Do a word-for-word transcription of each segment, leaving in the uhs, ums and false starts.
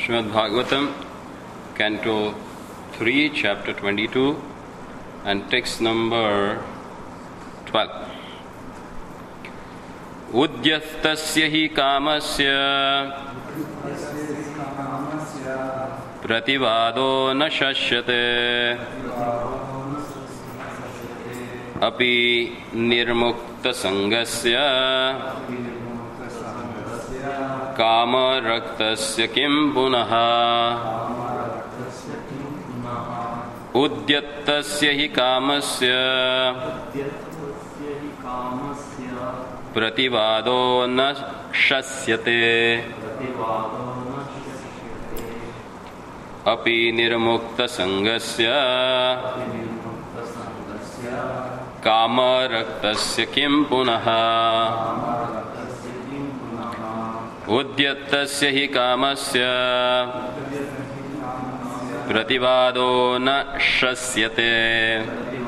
Srimad Bhagavatam, Canto three, Chapter twenty-two, and text number twelve. Udyastasya hi kamasya prativado na shashyate api nirmukta sangasya Kama raktasya kim punaha Udyattasya hi kamasya Prativado na shasyate Api nirmukta sangasya Kama raktasya kim punaha Udyattasya hi kamasya Prativado na shasyate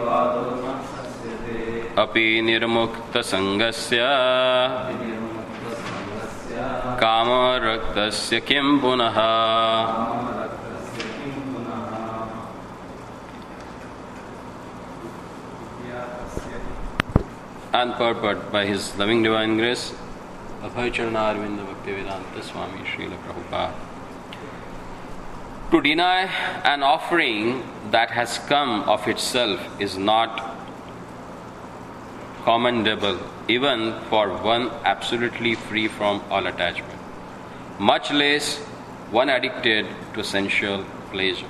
Api nirmukta sangasya Kama raktasya kim punaha. And purport by His loving divine grace Abhay Charana Arvinda Bhaktivedanta Swami Srila Prabhupada. To deny an offering that has come of itself is not commendable, even for one absolutely free from all attachment, much less one addicted to sensual pleasure.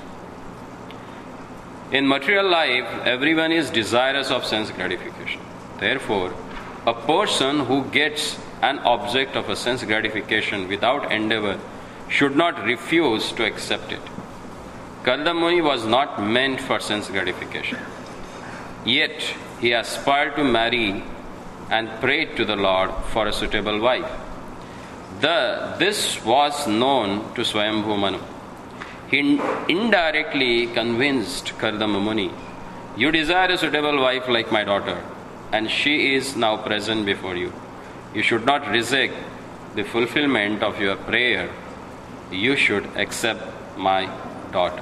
In material life, everyone is desirous of sense gratification. Therefore, a person who gets an object of a sense gratification without endeavor should not refuse to accept it. Karda Muni was not meant for sense gratification. Yet he aspired to marry and prayed to the Lord for a suitable wife. The, this was known to Swayambhu Manu. He indirectly convinced Kardama Muni, "You desire a suitable wife like my daughter, and she is now present before you. You should not reject the fulfillment of your prayer. You should accept my daughter."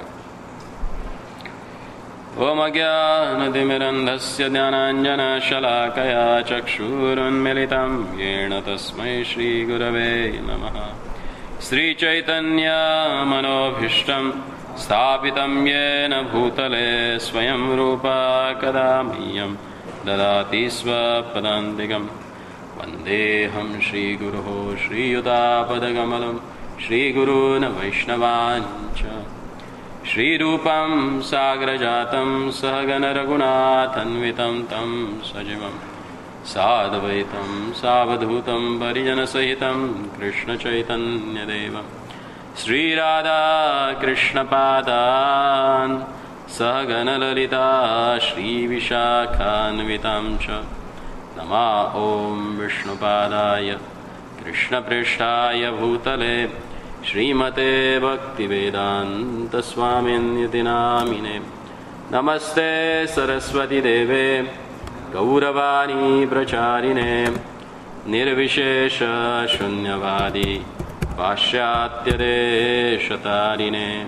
Om Ajnanatimirandhasya Dhyananjana Shalakaya Chakshurunmilitam Yena Tasmai Shri Gurave Namaha. Sri Chaitanya Manobhishtam Sthapitam Yena Bhutale Swayam Rupa Kadamiyam Dadati Svapadantikam Vandeham Shri Guruho Shri Yudapadagammalam Shri Guruna Vaishnavancha Shri Rupam Sagrajatam Sahagana Raghunathanvitam Tam Sajivam Sadvaitam Savadhutam Parijana Sahitam Krishna Chaitanya Devam Shri Radha Krishna Padan Sahagana Lalita Shri Vishakhanvitam Cha Nama Om Vishnupadaya Krishna Prishtaya Bhutale Srimate Bhaktivedanta Swaminiti Namine Namaste Saraswati Deve Gauravani Pracharine Nirvishesha Shunyavadi Pashyatya Deshatarine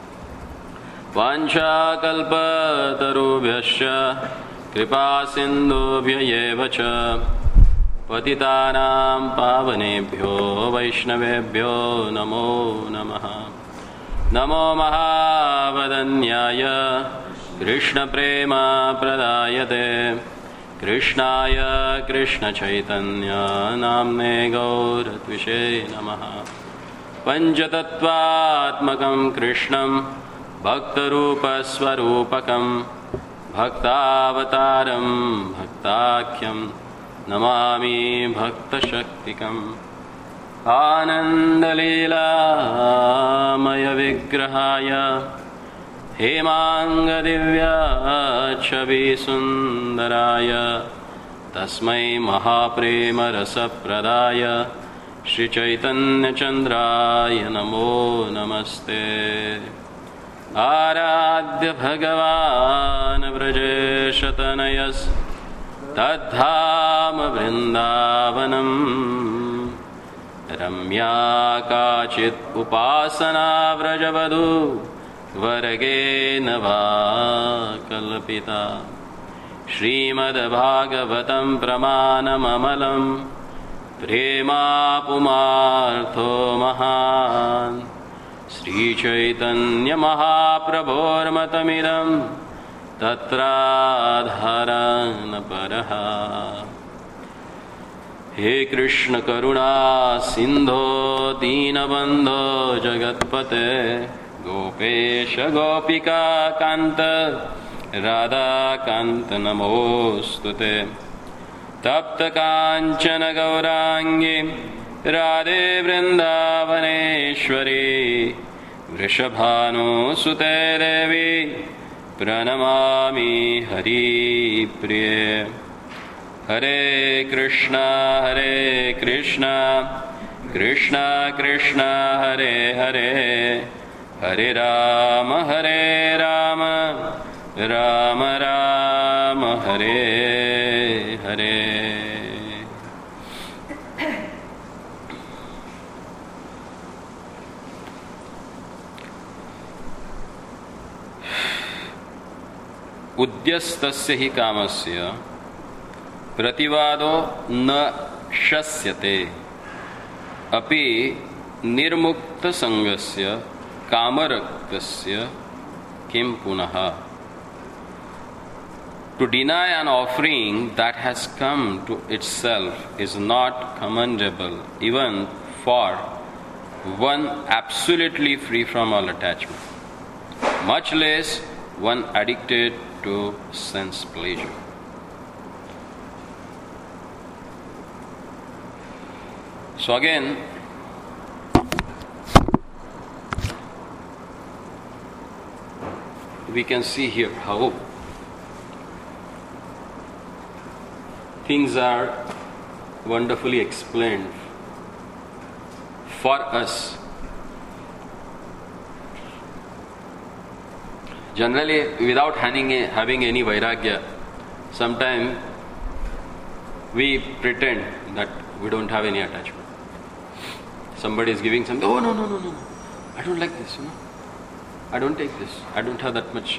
Vancha Kalpa Tarubhyasya Kripa Sindhubhya Yevacha Patitanam Pavanebhyo Vaishnavebhyo Namo Namaha. Namo Mahavadanyaya Krishna Prema Pradayate Krishnaya Krishna Chaitanya Namne Gauratvishe Namaha. Panchatattvatmakam Krishnam Bhaktarupa Swarupakam Bhaktavataram Bhaktakyam Namami Bhakta Shaktikam Anandalila Maya Vigrahaya Hemanga Divya Chavi Sundaraya Tasmai Mahaprema Rasa Pradaya Shri Chaitanya Chandraya Namo Namaste. Aradhya Bhagavan Vrajeshatanayas Tadham Vrindavanam रम्या काचित् उपासना व्रजवधू वर्गेण वा कल्पिता श्रीमद्भागवतं प्रमाणममलं प्रेमापुमार्थो महान् श्रीचैतन्यमहाप्रभोर्मतमिदं तत्राधारन् परः। हे कृष्ण करुणा सिंधो दीनबंधो जगत्पते गोपेश गोपिका कांत राधा कांत नमोस्तुते। तप्त कांचन गौरांगी राधे वृंदावनेश्वरी वृषभानुसुते देवी प्रणमामि हरिप्रिये। हरे कृष्णा हरे कृष्णा कृष्णा कृष्णा हरे हरे हरे राम हरे राम राम राम हरे हरे। उद्यस्तस्य हि कामस्य प्रतिवादो न शस्यते अपि निर्मुक्त संगस्य कामरक्तस्य किं पुनः। To deny an offering that has come to itself is not commendable even for one absolutely free from all attachment, much less one addicted to sense pleasure. So again, we can see here how things are wonderfully explained for us. Generally, without having, a, having any vairagya, sometimes we pretend that we don't have any attachment. Somebody is giving something, oh no, no, no, no, no, I don't like this, you know. I don't take this, I don't have that much.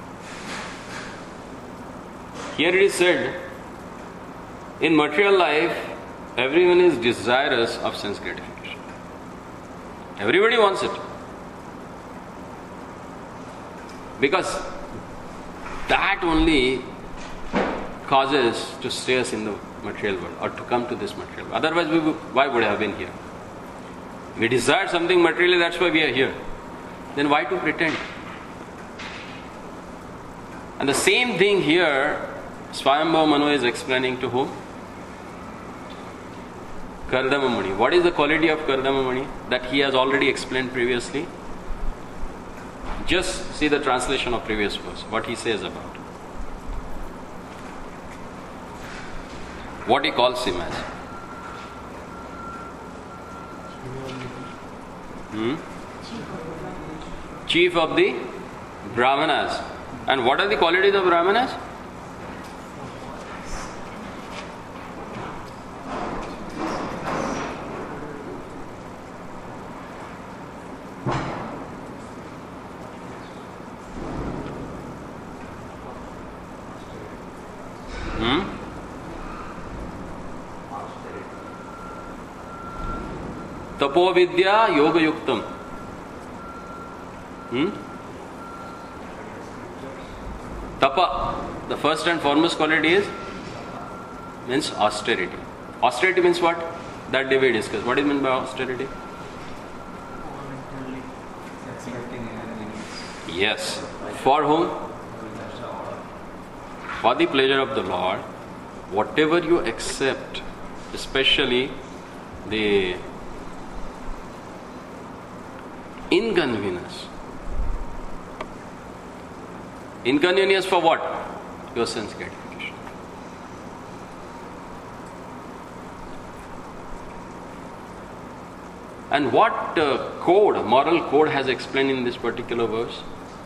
Here it is said, in material life, everyone is desirous of sense gratification. Everybody wants it. Because that only causes to stay us in the material world or to come to this material world. Otherwise, we would, why would I have been here? We desire something materially, that's why we are here. Then why to pretend? And the same thing here, Swayambhava Manu is explaining to whom? Kardama Muni. What is the quality of Kardama Muni? That he has already explained previously. Just see the translation of previous verse, what he says about it. What he calls him as. Hmm? Chief of the Brahmanas. And what are the qualities of Brahmanas? Hmm? Tapo Vidya Yoga Yuktam. Hmm? Tapa, the first and foremost quality is means austerity. Austerity means what? That day we discussed. What is meant by austerity? Yes. For whom? For the pleasure of the Lord. Whatever you accept, especially the inconvenience. Inconvenience for what? Your sense gratification. And what uh, code, moral code has explained in this particular verse?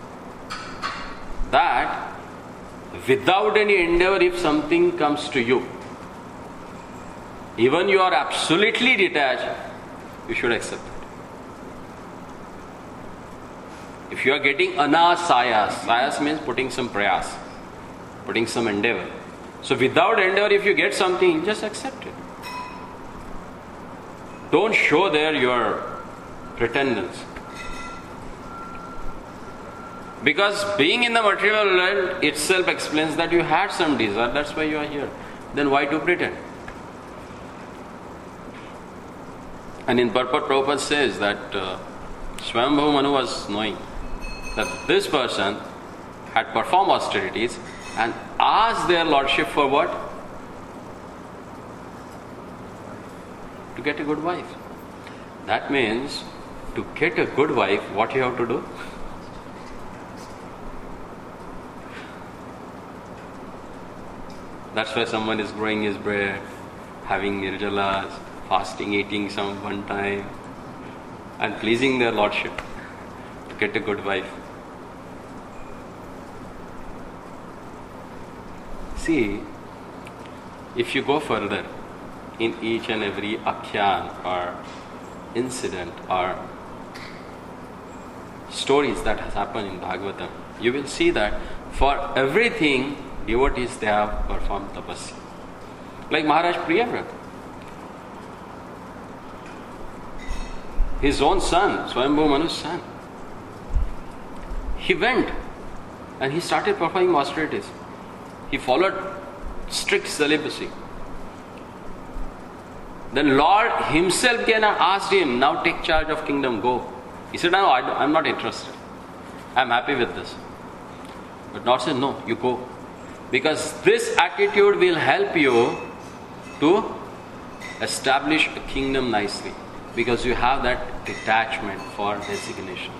That without any endeavor, if something comes to you, even you are absolutely detached, you should accept it. If you are getting anasayas, sayas means putting some prayas, putting some endeavor. So without endeavor, if you get something, just accept it. Don't show there your pretendence. Because being in the material world itself explains that you had some desire, that's why you are here. Then why to pretend? And in purport, Prabhupada says that uh, Swayambhu Manu was knowing that this person had performed austerities and asked their lordship for what? To get a good wife. That means to get a good wife, what you have to do? That's why someone is growing his bread, having nirjalas, fasting, eating some one time, and pleasing their lordship to get a good wife. See, if you go further in each and every akhyan or incident or stories that has happened in Bhagavatam, you will see that for everything devotees they have performed tapasya. Like Maharaj Priyavrata. His own son, Swayambhu Manu's son. He went and he started performing austerities. He followed strict celibacy. Then Lord himself came and asked him, now take charge of kingdom, go. He said, no, I am not interested. I am happy with this. But Lord said, no, you go. Because this attitude will help you to establish a kingdom nicely. Because you have that detachment for designation.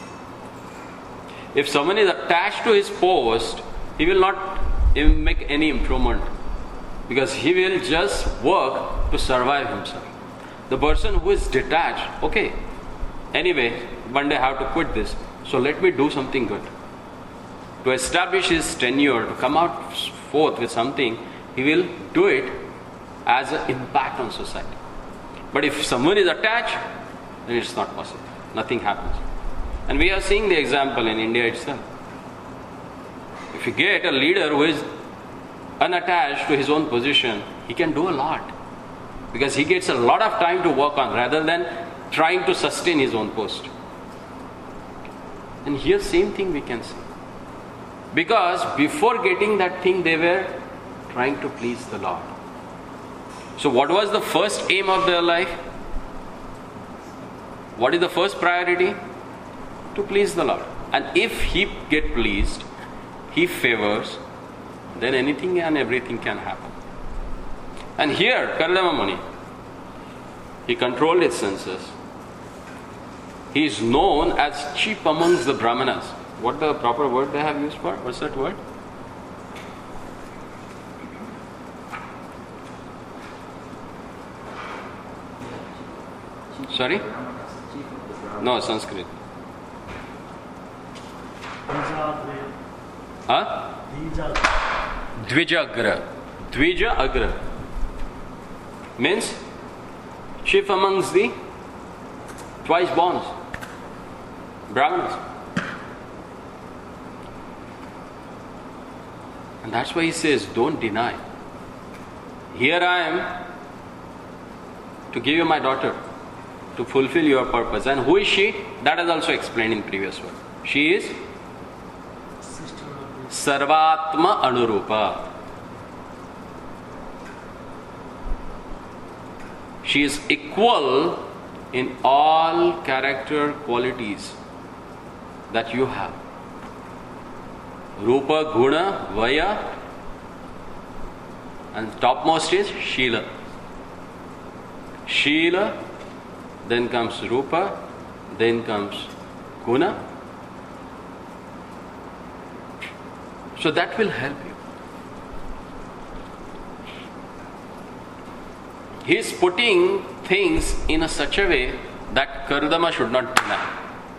If someone is attached to his post, he will not even make any improvement. Because he will just work to survive himself. The person who is detached, okay, anyway, one day I have to quit this. So let me do something good. To establish his tenure, to come out forth with something, he will do it as an impact on society. But if someone is attached, then it's not possible. Nothing happens. And we are seeing the example in India itself. If you get a leader who is unattached to his own position, he can do a lot. Because he gets a lot of time to work on rather than trying to sustain his own post. And here same thing we can see. Because before getting that thing, they were trying to please the Lord. So what was the first aim of their life? What is the first priority? To please the Lord. And if he get pleased, he favors, then anything and everything can happen. And here, Kardama Muni, he controlled his senses. He is known as chief amongst the Brahmanas. What the proper word they have used for? What's that word? Sorry? No, Sanskrit. Huh? Dvijagra. Dvija Agra. Means chief amongst the twice born Brahmanas. And that's why he says, don't deny. Here I am to give you my daughter, to fulfill your purpose. And who is she? That is also explained in previous word. She is Sarvatma Anurupa. She is equal in all character qualities that you have. Rupa, Guna, Vaya, and topmost is Sheela. Sheela, then comes Rupa, then comes Guna. So that will help you. He is putting things in a such a way that Kardama should not deny.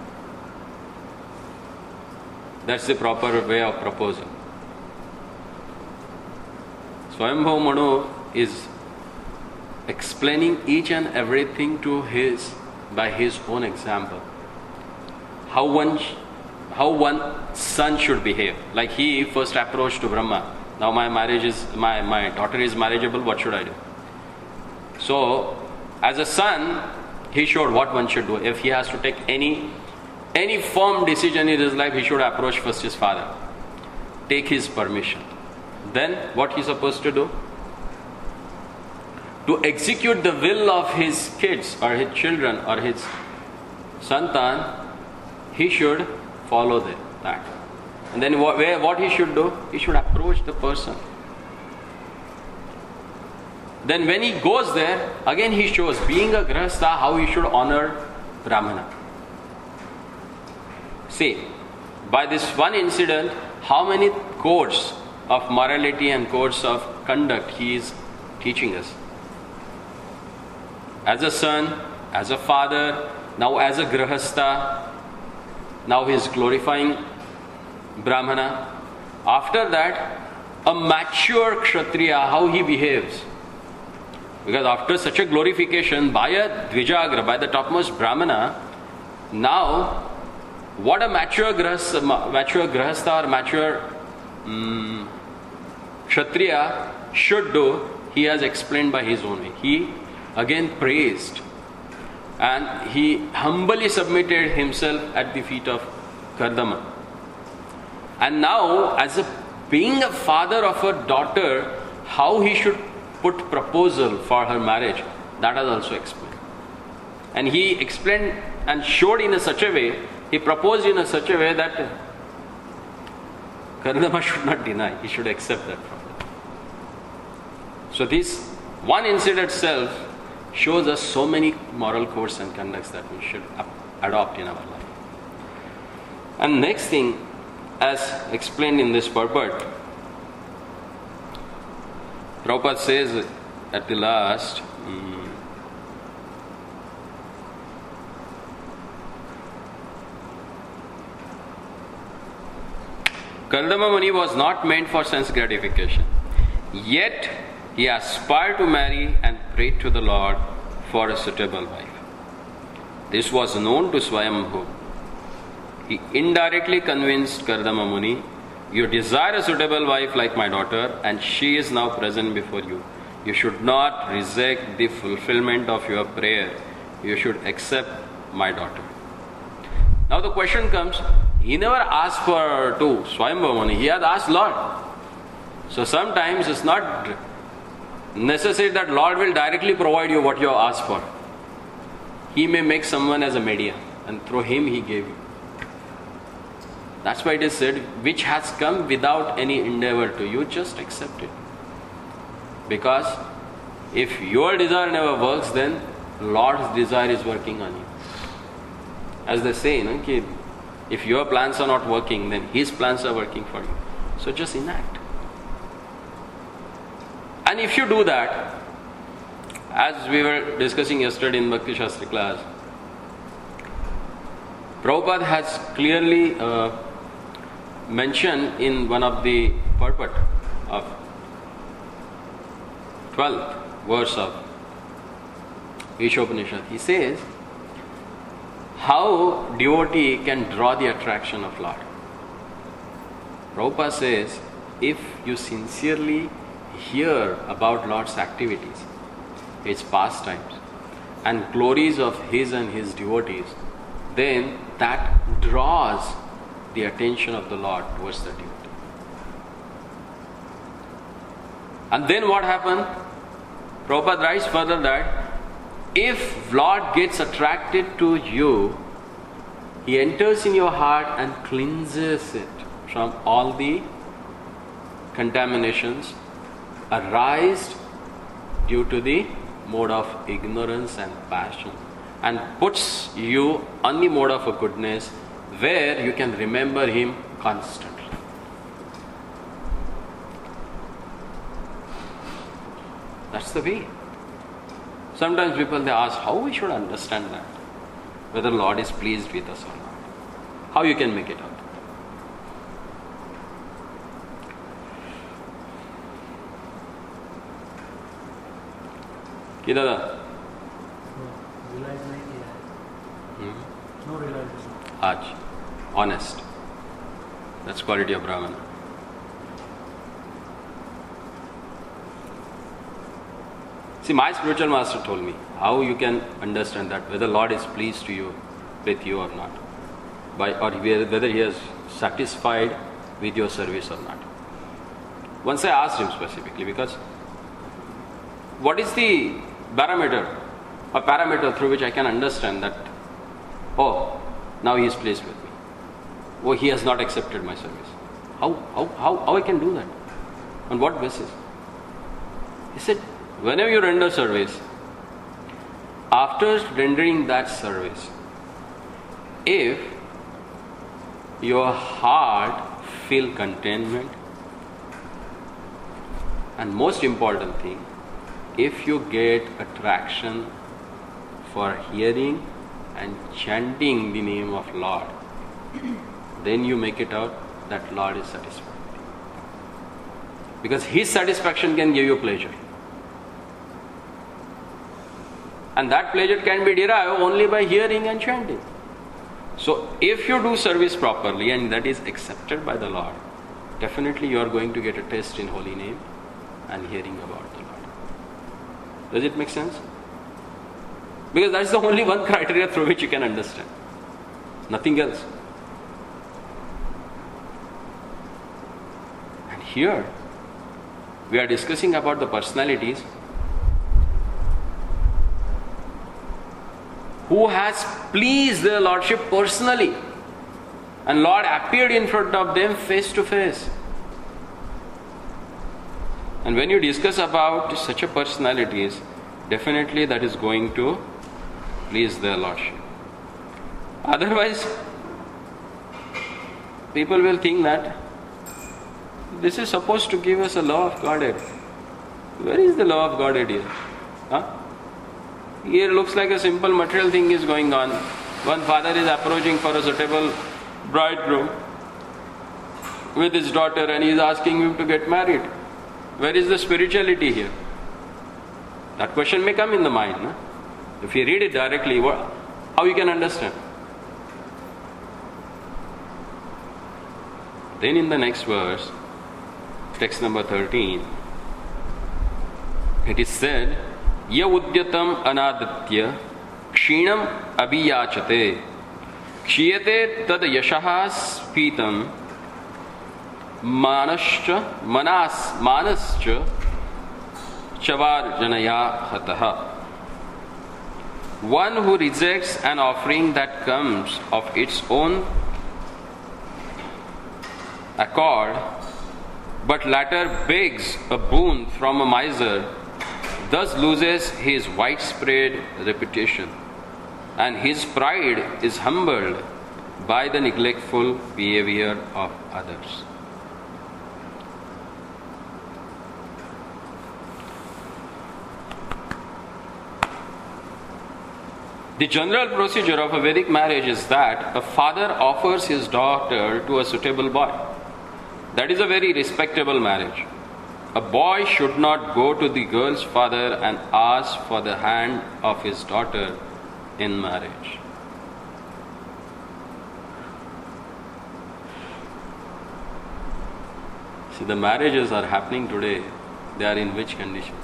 That's the proper way of proposal. Swayambhu Manu is explaining each and everything to his by his own example. How one how one son should behave. Like he first approached to Brahma. Now my marriage is my, my daughter is marriageable, what should I do? So as a son, he showed what one should do. If he has to take any any firm decision in his life, he should approach first his father. Take his permission. Then what he's supposed to do? To execute the will of his kids or his children or his santan, he should follow the, that. And then what, where, what he should do? He should approach the person. Then when he goes there, again he shows, being a grahastha, how he should honor Brahmana. See, by this one incident, how many codes of morality and codes of conduct he is teaching us. As a son, as a father, now as a grahastha, now he is glorifying Brahmana. After that, a mature kshatriya, how he behaves. Because after such a glorification by a dvijagra, by the topmost Brahmana, now what a mature grahastha, mature grahastha or mature um, kshatriya should do, he has explained by his own way. He again praised and he humbly submitted himself at the feet of Kardama. And now, as a being a father of a daughter, how he should put proposal for her marriage, that has also explained. And he explained and showed in a such a way, he proposed in a such a way that Kardama should not deny, he should accept that from them. So this one incident itself shows us so many moral codes and conducts that we should adopt in our life. And next thing, as explained in this purport, Prabhupada says at the last, um, Kardama Muni was not meant for sense gratification, yet he aspired to marry and prayed to the Lord for a suitable wife. This was known to Swayambhu. He indirectly convinced Kardama Muni, you desire a suitable wife like my daughter, and she is now present before you. You should not reject the fulfillment of your prayer. You should accept my daughter. Now the question comes, he never asked for to Swayambhu Muni, he has asked Lord. So sometimes it's not necessary that Lord will directly provide you what you have asked for. He may make someone as a medium, and through him he gave you. That's why it is said, which has come without any endeavor to you, just accept it. Because if your desire never works, then Lord's desire is working on you. As they say, you know, if your plans are not working, then His plans are working for you. So just enact. And if you do that, as we were discussing yesterday in Bhakti Shastri class, Prabhupada has clearly uh, mentioned in one of the purport of twelfth verse of Ishopanishad, he says how devotee can draw the attraction of Lord. Prabhupada says, if you sincerely hear about Lord's activities, His pastimes and glories of His and His devotees, then that draws the attention of the Lord towards the devotee. And then what happened? Prabhupada writes further that if Lord gets attracted to you, He enters in your heart and cleanses it from all the contaminations arised due to the mode of ignorance and passion, and puts you on the mode of a goodness where you can remember Him constantly. That's the way. Sometimes people they ask how we should understand that, whether Lord is pleased with us or not. How you can make it out? कि दादा realise नहीं किया है, no realisation. आज honest, that's quality of Brahmana. See, my spiritual master told me how you can understand that whether Lord is pleased to you, with you or not, by or whether He is satisfied with your service or not. Once I asked him specifically, because what is the barometer or parameter through which I can understand that, oh, now He is pleased with me, oh, He has not accepted my service. How, how, how, how I can do that? On what basis? He said, whenever you render service, after rendering that service, if your heart feel contentment, and most important thing, if you get attraction for hearing and chanting the name of Lord, then you make it out that Lord is satisfied. Because His satisfaction can give you pleasure. And that pleasure can be derived only by hearing and chanting. So if you do service properly and that is accepted by the Lord, definitely you are going to get a taste in holy name and hearing about the Lord. Does it make sense? Because that is the only one criteria through which you can understand. Nothing else. And here we are discussing about the personalities who has pleased their Lordship personally, and Lord appeared in front of them face to face. And when you discuss about such a personalities, definitely that is going to please their Lordship. Otherwise, people will think that this is supposed to give us a law of Godhead. Where is the law of Godhead here? Huh? Here looks like a simple material thing is going on. One father is approaching for a suitable bridegroom with his daughter and he is asking him to get married. Where is the spirituality here? That question may come in the mind. No? If you read it directly, what, how you can understand? Then in the next verse, text number thirteen, it is said, Ya udyatam anaditya kshinam abhiyachate kshiyate tad yashaha spitam manascha manas manascha chavarjanaya hataha. One who rejects an offering that comes of its own accord, but latter begs a boon from a miser, thus loses his widespread reputation, and his pride is humbled by the neglectful behavior of others. The general procedure of a Vedic marriage is that a father offers his daughter to a suitable boy. That is a very respectable marriage. A boy should not go to the girl's father and ask for the hand of his daughter in marriage. See, the marriages are happening today, they are in which condition?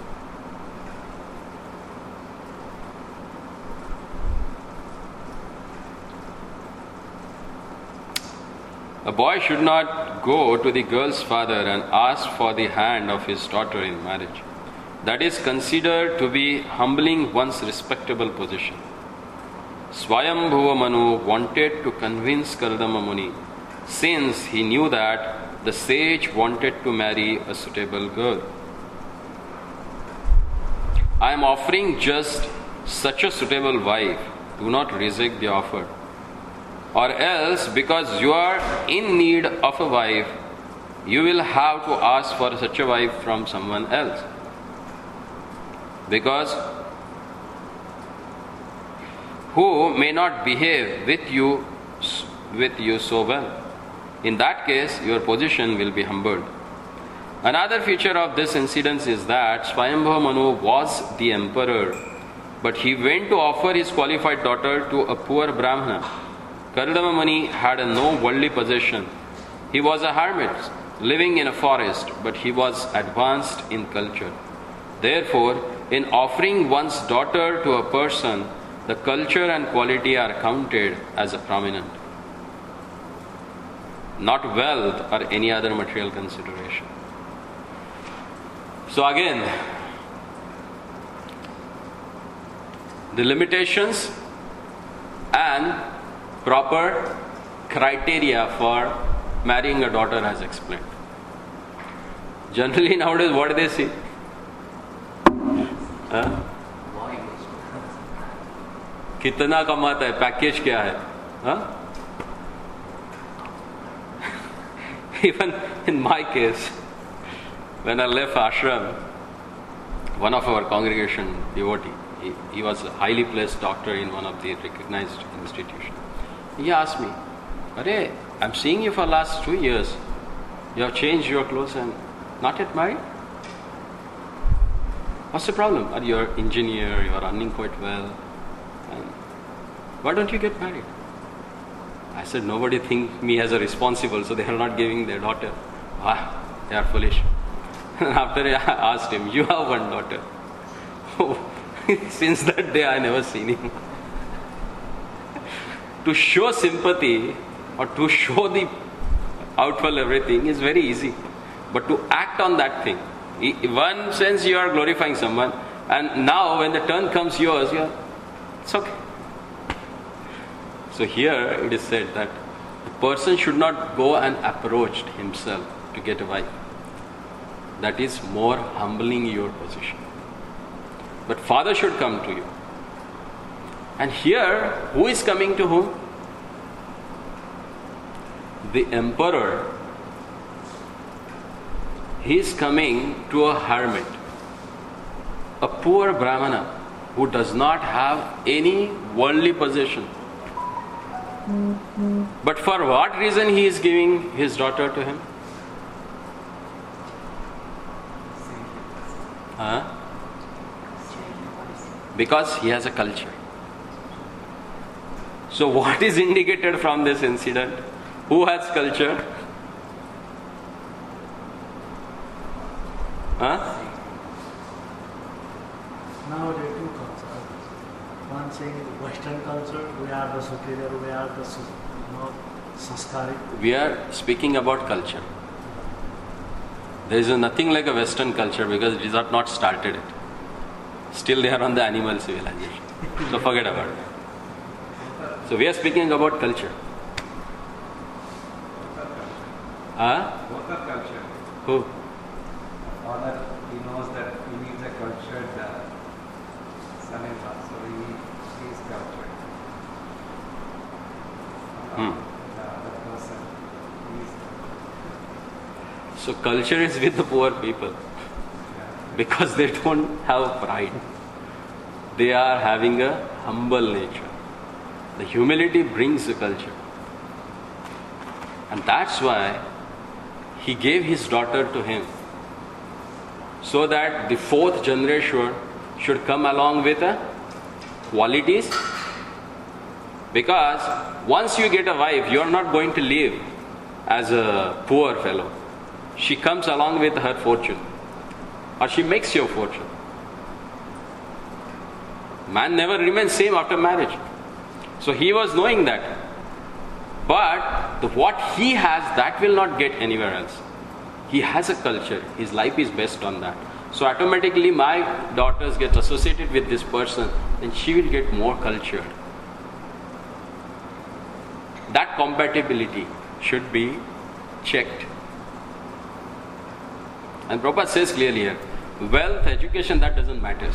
A boy should not go to the girl's father and ask for the hand of his daughter in marriage. That is considered to be humbling one's respectable position. Swayambhuva Manu wanted to convince Kardama Muni, since he knew that the sage wanted to marry a suitable girl. I am offering just such a suitable wife. Do not reject the offer. Or else, because you are in need of a wife, you will have to ask for such a wife from someone else. Because who may not behave with you with you so well. In that case, your position will be humbled. Another feature of this incident is that Swayambhava Manu was the emperor, but he went to offer his qualified daughter to a poor Brahmana. Kardama Muni had no worldly possession. He was a hermit living in a forest, but he was advanced in culture. Therefore, in offering one's daughter to a person, the culture and quality are counted as a prominent, not wealth or any other material consideration. So again, the limitations and proper criteria for marrying a daughter as explained. Generally nowadays what do they see? Huh? कितना कमाता है, package क्या है? Huh? Even in my case, when I left ashram, one of our congregation devotee, he, he was a highly placed doctor in one of the recognized institutions. He asked me, "Arey, I'm seeing you for last two years. You have changed your clothes and not yet married? What's the problem? Are you an engineer? You are running quite well. And why don't you get married?" I said, "Nobody thinks me as a responsible, so they are not giving their daughter." Ah, they are foolish. After I asked him, "You have one daughter." Oh, since that day I never seen him. To show sympathy or to show the outward everything is very easy, but to act on that thing, in one sense you are glorifying someone, and now when the turn comes yours, you are, it's okay. So here it is said that the person should not go and approach himself to get a wife. That is more humbling your position. But father should come to you. And here, who is coming to whom? The emperor. He is coming to a hermit, a poor Brahmana who does not have any worldly possession. But for what reason he is giving his daughter to him? Huh? Because he has a culture. So what is indicated from this incident? Who has culture? Huh? Now there are two cultures. One saying Western culture, we are the superior, we are the you know, sanskaric. We are speaking about culture. There is nothing like a Western culture because it is not, not started it. Still they are on the animal civilization. So forget about it. So we are speaking about culture. Huh? Worker culture. Who? Father, he knows that he needs a cultured uh, son-in-law, so he he is cultured. Hmm. The other person, he is. So culture is with the poor people because they don't have pride. They are having a humble nature. The humility brings the culture. And that's why he gave his daughter to him, so that the fourth generation should come along with uh, qualities. Because once you get a wife, you are not going to live as a poor fellow. She comes along with her fortune, or she makes your fortune. Man never remains same after marriage. So he was knowing that. But the, what he has, that will not get anywhere else. He has a culture. His life is based on that. So automatically my daughters get associated with this person, then she will get more cultured. That compatibility should be checked. And Prabhupada says clearly here, wealth, education, that doesn't matter.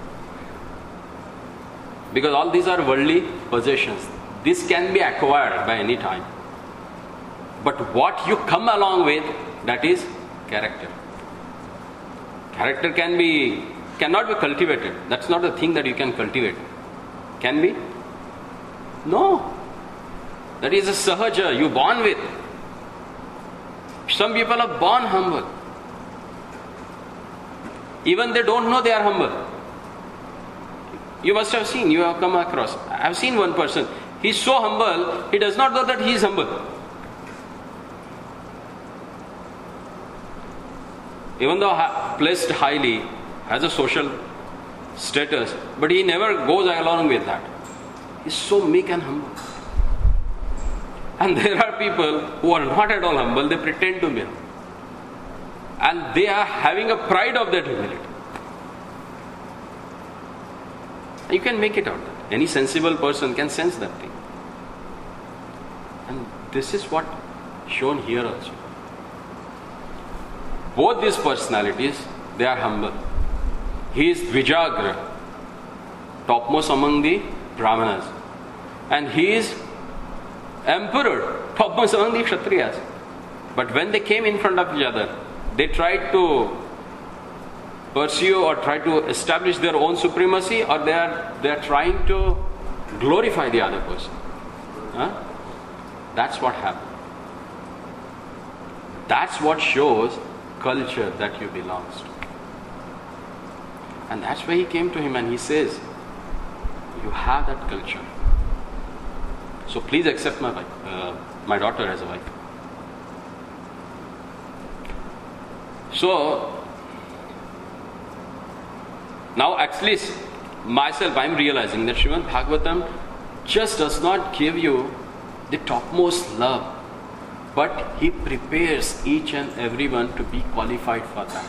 Because all these are worldly possessions. This can be acquired by any time. But what you come along with, that is character. Character can be, cannot be cultivated. That's not a thing that you can cultivate. Can be? No. That is a sahaja, you born with. Some people are born humble. Even they don't know they are humble. You must have seen, you have come across. I have seen one person, he is so humble, he does not know that he is humble. Even though placed highly, has a social status, but he never goes along with that. He is so meek and humble. And there are people who are not at all humble, they pretend to be humble. And they are having a pride of that humility. You can make it out. Any sensible person can sense that thing. And this is what shown here also. Both these personalities, they are humble. He is Dvijagra, topmost among the Brahmanas. And he is emperor, topmost among the Kshatriyas. But when they came in front of each other, they tried to pursue or try to establish their own supremacy, or they are they are trying to glorify the other person. Huh? That's what happened. That's what shows culture that you belong to. And that's why he came to him and he says, you have that culture. So please accept my wife, uh, my daughter as a wife. So, now at least myself I am realizing that Srimad Bhagavatam just does not give you the topmost love, but he prepares each and everyone to be qualified for that.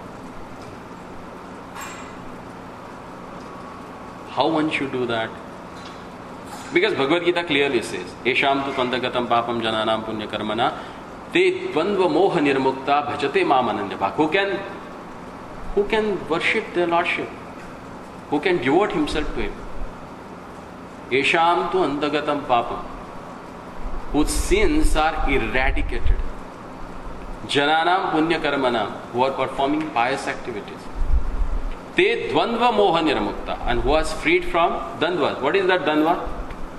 How one should do that? Because Bhagavad Gita clearly says, Esham tu twandagatam papam jananam punya karmana te dvandva moha nirmukta bhajate mamanandya. Who can who can worship their Lordship? Who can devote himself to him? Esham tu andagatam papam, whose sins are eradicated. Jananam punya karmanam, who are performing pious activities. Te dvandva moha nirmukta, and who was freed from dandva. What is that dandva?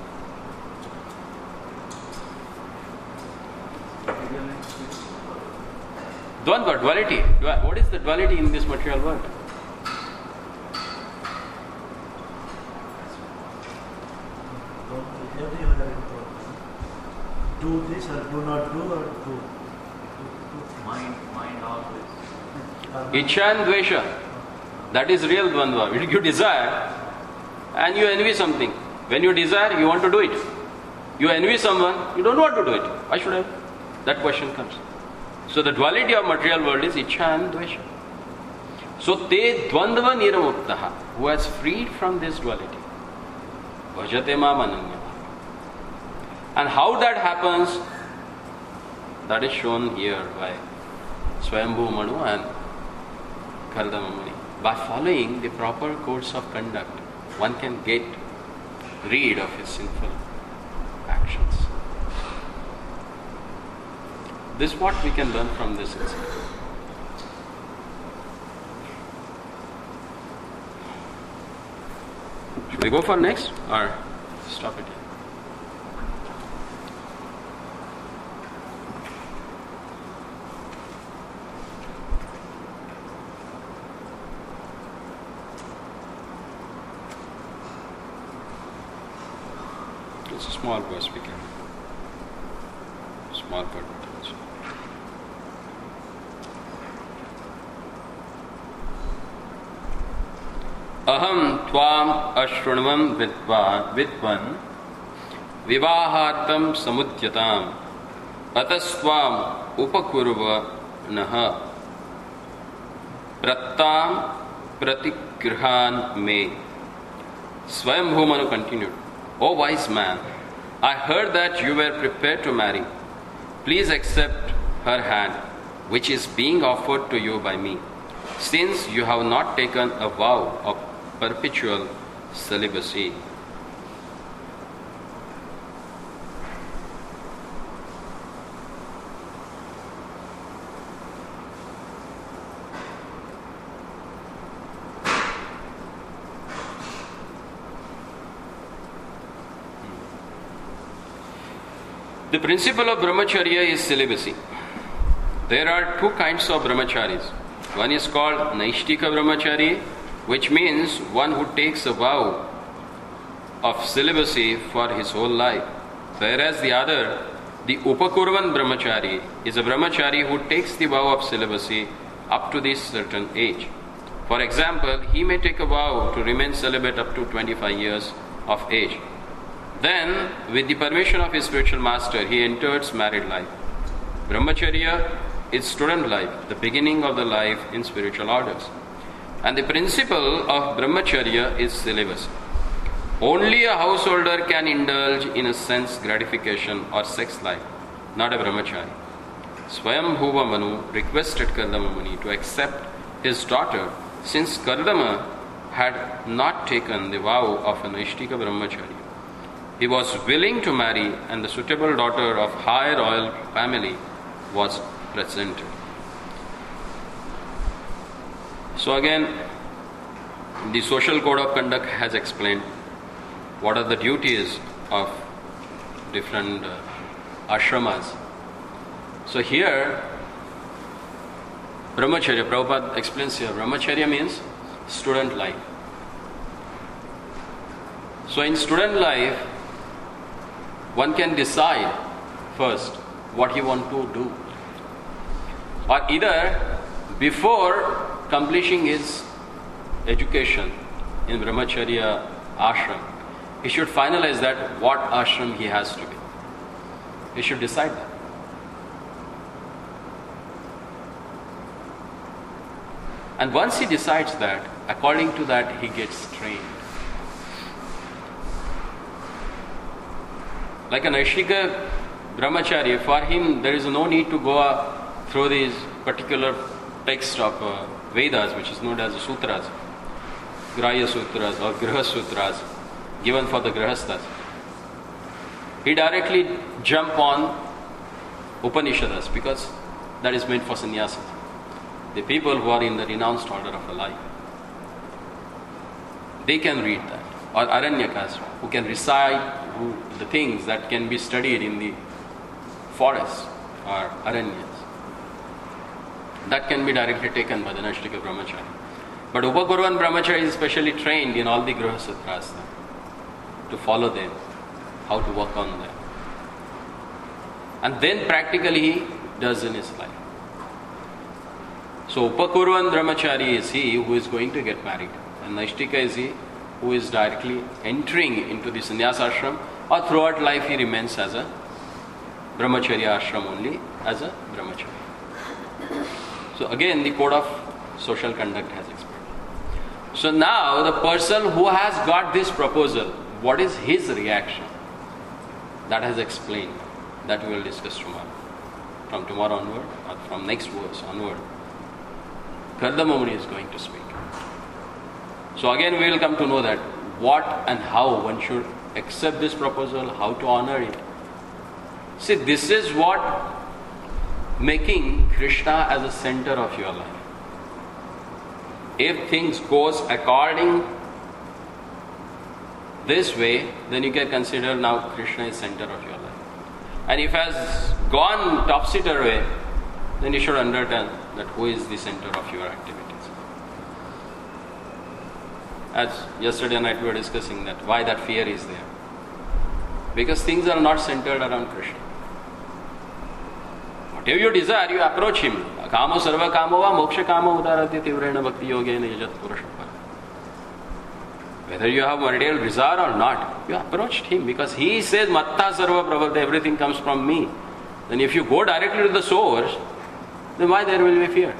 Dvandva, duality. What is the duality in this material world? Do this or do not do, or do. Mind, mind always. Ichha and dvesha. That is real dvandva. You desire and you envy something. When you desire, you want to do it. You envy someone, you don't want to do it. Why should I? That question comes. So the duality of material world is ichha and dvesha. So te dvandva niramuktaha, who has freed from this duality. Bhajate mamananya. And how that happens, that is shown here by Swayambhu Manu and Kardama Muni. By following the proper course of conduct, one can get rid of his sinful actions. This is what we can learn from this incident. Should we go for next or stop it here? It's a small verse, we can. Small part. Aham tvam ashruṇvam vidvan vidvan vivahartam samudyatam atasvam upakurva naha prattam pratigrihan me. Swayambhu Manu continued, O wise man, I heard that you were prepared to marry. Please accept her hand, which is being offered to you by me, since you have not taken a vow of perpetual celibacy. The principle of brahmacharya is celibacy. There are two kinds of brahmacharis. One is called Naishtika Brahmachari, which means one who takes a vow of celibacy for his whole life. Whereas the other, the Upakurvan Brahmachari, is a Brahmachari who takes the vow of celibacy up to this certain age. For example, he may take a vow to remain celibate up to twenty-five years of age. Then, with the permission of his spiritual master, he enters married life. Brahmacharya is student life, the beginning of the life in spiritual orders. And the principle of Brahmacharya is celibacy. Only a householder can indulge in a sense gratification or sex life, not a Brahmachari. Swayambhuva Manu requested Kardama Muni to accept his daughter, since Kardama had not taken the vow of an Naishtika Brahmachari. He was willing to marry, and the suitable daughter of high royal family was presented. So again, the social code of conduct has explained what are the duties of different uh, ashramas. So here, Brahmacharya, Prabhupada explains here, Brahmacharya means student life. So in student life, one can decide first what he wants to do. Or either before completing his education in Brahmacharya ashram, he should finalize that what ashram he has to be. He should decide that. And once he decides that, according to that, he gets trained. Like a Naishtika Brahmachari, for him there is no need to go uh, through these particular text of uh, Vedas, which is known as the Sutras, Grahya Sutras or Griha Sutras, given for the Grihasthas. He directly jump on Upanishads because that is meant for sannyasins, the people who are in the renounced order of a life. They can read that. Or Aranyakas, who can recite who, the things that can be studied in the forest or Aranyas. That can be directly taken by the Naishtika Brahmachari. But Upakurvan Brahmachari is specially trained in all the Griha Sutras to follow them, how to work on them. And then practically he does in his life. So Upakurvan Brahmachari is he who is going to get married. And Naishtika is he who is directly entering into the sannyasa ashram, or throughout life he remains as a Brahmacharya ashram only, as a Brahmachari. So again the code of social conduct has explained. So now the person who has got this proposal, what is his reaction? That has explained. That we will discuss tomorrow. From tomorrow onward, or from next verse onward, Kardama Muni is going to speak. So again we will come to know that what and how one should accept this proposal, how to honor it. See, this is what making Krishna as a center of your life. If things goes according this way, then you can consider now Krishna is center of your life. And if it has gone topsy-turvy way, then you should understand that who is the center of your activities. As yesterday night we were discussing that, why that fear is there. Because things are not centered around Krishna. Whatever you desire, you approach him. Kamo sarva kamo va moksha kamo udarati tivrena bhakti yogena yajat purusham. Whether you have material desire or not, you approached him because he says matta sarva pravata, everything comes from me. Then if you go directly to the source, then why there will be fear?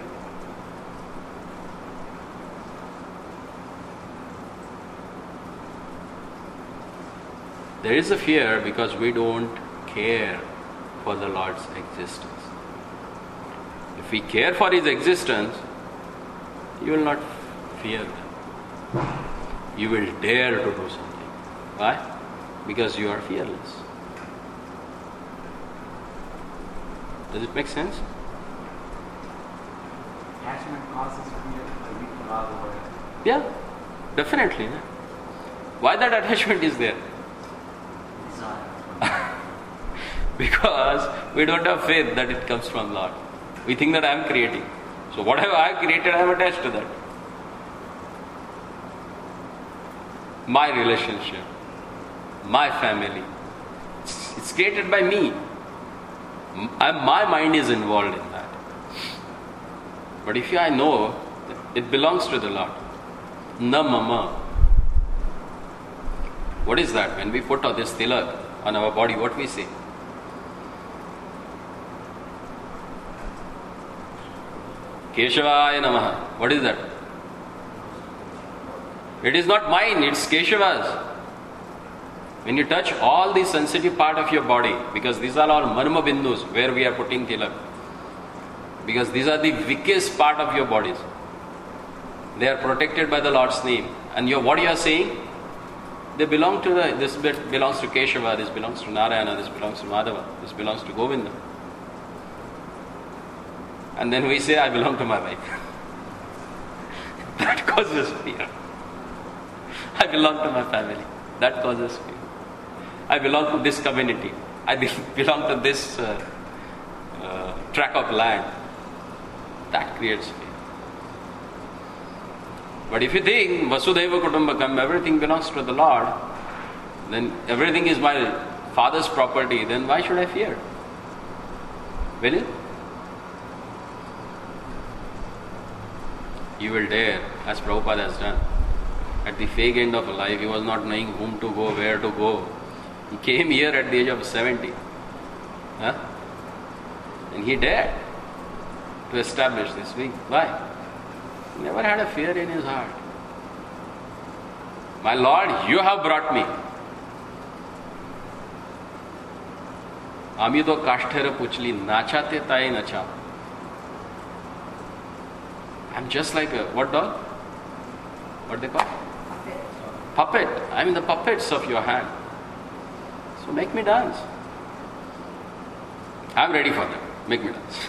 There is a fear because we don't care for the Lord's existence. If we care for His existence, you will not fear them. You will dare to do something. Why? Because you are fearless. Does it make sense? Attachment causes fear, I need to love over it. Yeah, definitely. No? Why that attachment is there? Because we don't have faith that it comes from Lord. We think that I am creating. So whatever I have created, I am attached to that. My relationship, my family, it's, it's created by me. I, my mind is involved in that. But if I know that it belongs to the Lord, na mama. What is that? When we put on this tilak on our body, what we say? Keshavaya Namaha. What is that? It is not mine, it's Keshava's. When you touch all the sensitive part of your body, because these are all marma bindus where we are putting tilak, because these are the weakest part of your bodies. They are protected by the Lord's name. And your, what you are saying, they belong to the, this bit belongs to Keshava, this belongs to Narayana, this belongs to Madhava, this belongs to Govinda. And then we say, I belong to my wife. That causes fear. I belong to my family. That causes fear. I belong to this community. I be- belong to this uh, uh, tract of land. That creates fear. But if you think Vasudhaiva Kutumbakam, everything belongs to the Lord, then everything is my father's property, then why should I fear? Will you? You will dare, as Prabhupada has done. At the fag end of life, he was not knowing whom to go, where to go. He came here at the age of seventy. Huh? And he dared to establish this wing. Why? He never had a fear in his heart. My Lord, you have brought me. Ami to kashtera puchli nachate tai nacha. I'm just like a, what dog? What they call? Puppet. Puppet. I'm in the puppets of your hand. So make me dance. I'm ready for that. Make me dance.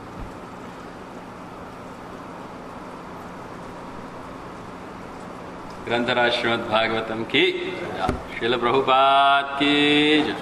ग्रंथराज Shrimad Bhagavatam की श्रील प्रभुपाद की जय।